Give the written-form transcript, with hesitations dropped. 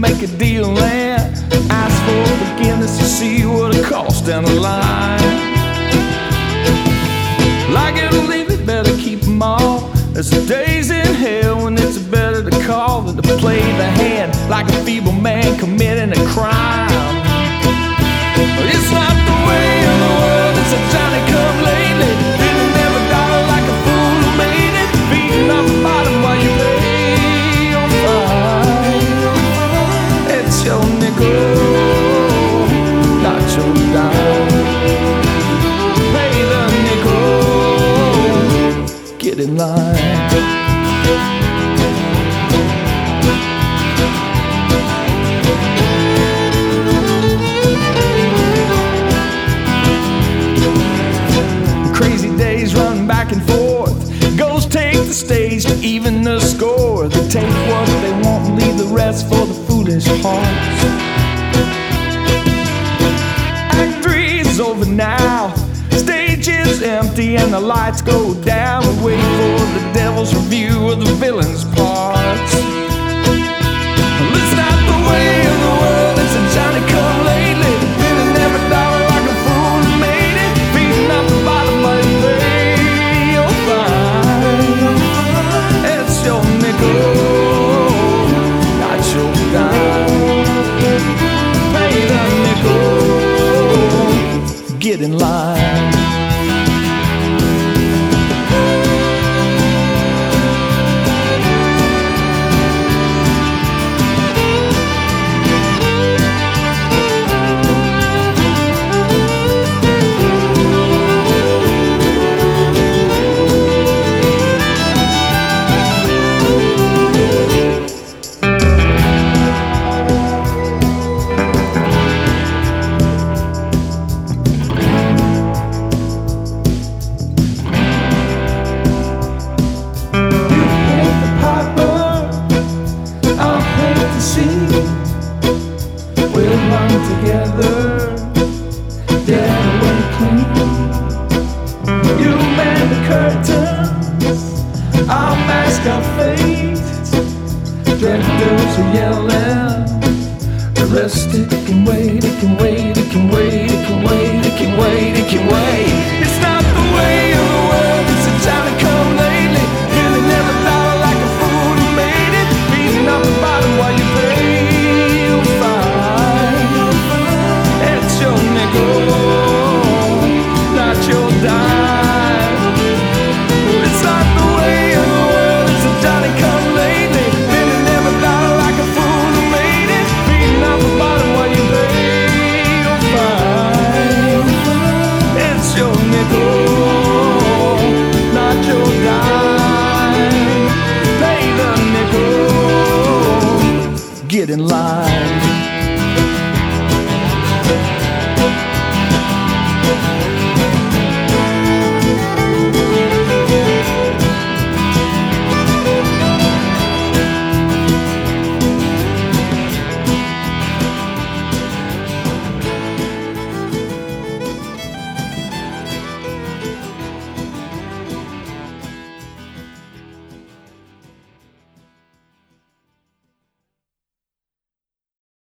make a deal and ask for forgiveness to see what it costs down the line. Like it or leave it, better keep them all. There's some days in hell when it's better to call than to play the hand like a feeble man committing a crime. It's not the way of the world, it's a Johnny come lately. Feeling every dollar like a fool who made it. Beating off the bottom while you pay your fine. It's your nickel, not your dime. Pay the nickel, get in line. Crazy days run back and forth. Ghosts take the stage to even the score. They take what they want and leave the rest for the foolish hearts. Act 3 is over now. Stage is empty and the lights go down. We wait for the devil's review of the villain's parts. It's not the way of the world, it's a Johnny come lately. Feeling every dollar like a fool who made it. Beating up the bottom of your pay your fine. It's your nickel, not your dime. Pay the nickel, get in line. We'll run together, dead away clean. You man the curtains, I'll mask our faces. Directors are yelling, the rest it can wait, it can wait, it can wait, it can wait, it can wait, it can wait. It's not the way of the